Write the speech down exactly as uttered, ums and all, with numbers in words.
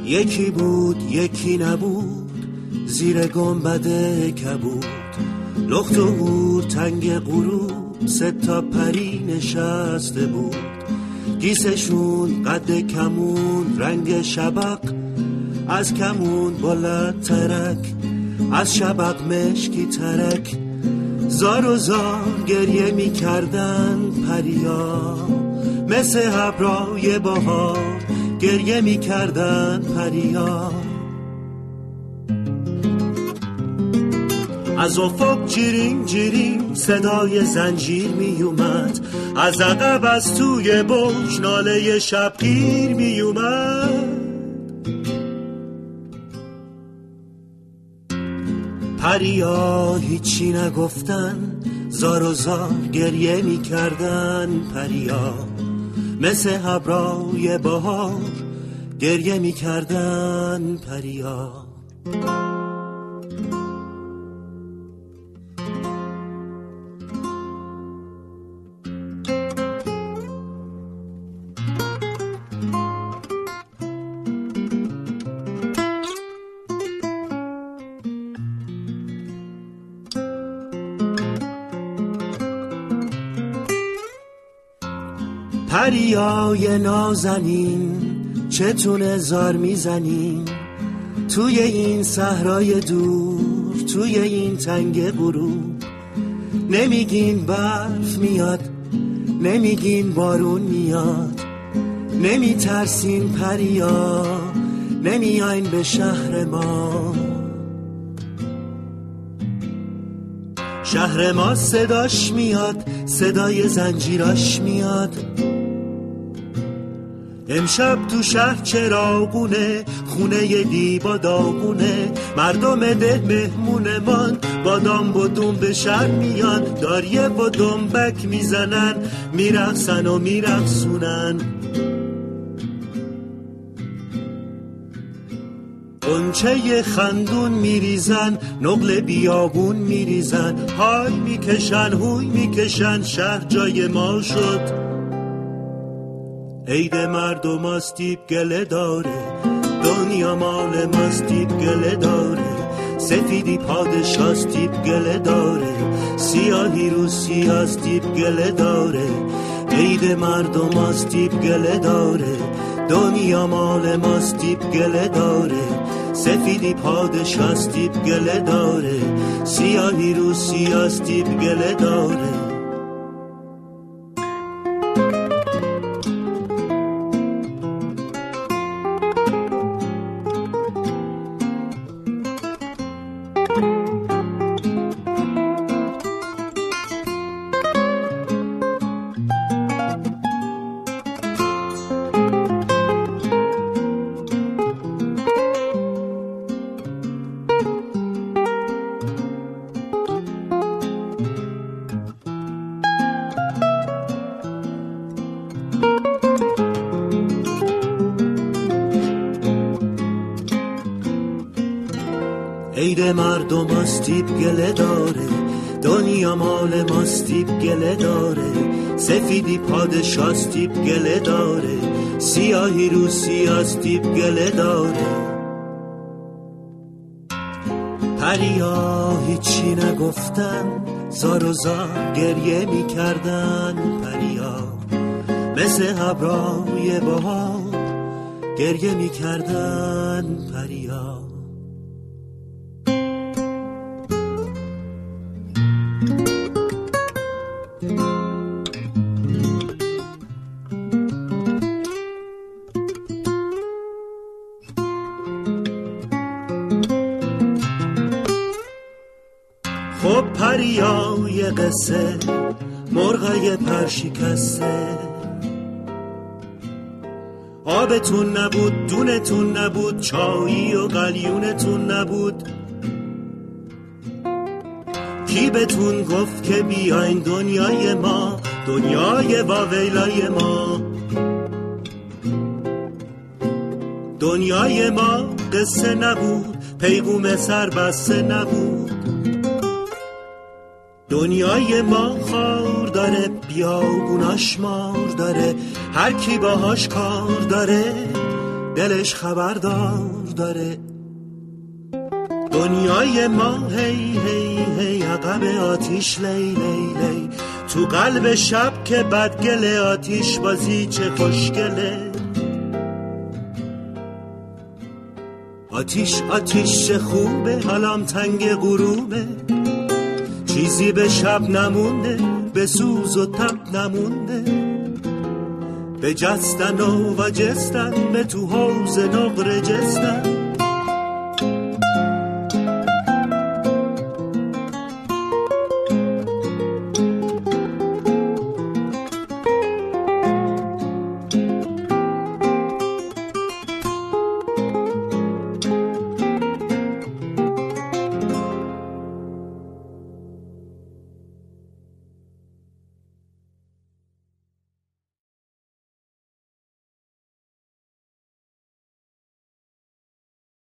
یکی بود یکی نبود، زیر گنبد کبود، لخت و هور تنگ غروب، سه تا پری نشسته بود. گیسشون قد کمون، رنگ شبق از کمون بلند ترک، از شبق مشکی ترک. زار و زار گریه می کردن پریا، مثل ابرای بهار گریه می کردن پریا. از افق جیرین جیرین صدای زنجیر می اومد، از عقب از توی برج ناله شبگیر می اومد. پریا هیچی نگفتن، زار و زار گریه می کردن پریا، مثل ابرای بهار گریه می کردن پریا. پریای نازنین چتونه زار میزنین، توی این صحرای دور، توی این تنگ غروب. نمیگین برف میاد، نمیگین بارون میاد، نمیترسین پریا، نمیاین به شهر ما. شهر ما صداش میاد، صدای زنجیراش میاد. امشب تو شهر چراغونه، خونه دیبا داغونه، مردم ده مهمونه من، بادام و دوم به شهر میان، داریه و دنبک میزنن، میرقصن و میرقصونن. قنچه خندون میریزن، نقل بیابون میریزن، های میکشن هوی میکشن، شهر جای ما شد. عید مردم استیب گله داره، دنیا مال ماستیب گله داره، سفیدی پادشاستیب گله داره، سیاهی رو سیاستیب گله داره. عید مردم استیب گله داره، دنیا مال ماستیب گله داره، سفیدی پادشاستیب گله داره، سیاهی رو سیاستیب گله داره. عید مردم استیب گله داره، دنیا مال ماستیب گله داره، سفیدی پادشاستیب گله داره، سیاهی رو سیاستیب گله داره. پریا هیچی نگفتن، زار و زار گریه می کردن پریا، مثل ابرای بهار گریه می کردن پریا. خب پریای قصه، مرغای پرشکسته، آبتون نبود، دونتون نبود، چایی و قلیونتون نبود. کی بهتون گفت که بیاین دنیای ما، دنیای واویلای ما. دنیای ما قصه نبود، پیغوم سربسته نبود. دنیای ما خار داره، بیابوناش مار داره، هر کی باهاش کار داره. دلش خبردار داره. دنیای ما هی هی هی عقب آتیش لی لی لی، تو قلب شب که بدگل آتیش بازی چه خوشگله. آتیش آتیش چه خوبه، حالام تنگ غروبه، چیزی به شب نمونده، به سوز و تب نمونده. به جستن و و جستن، به تو حوز نقره جستن،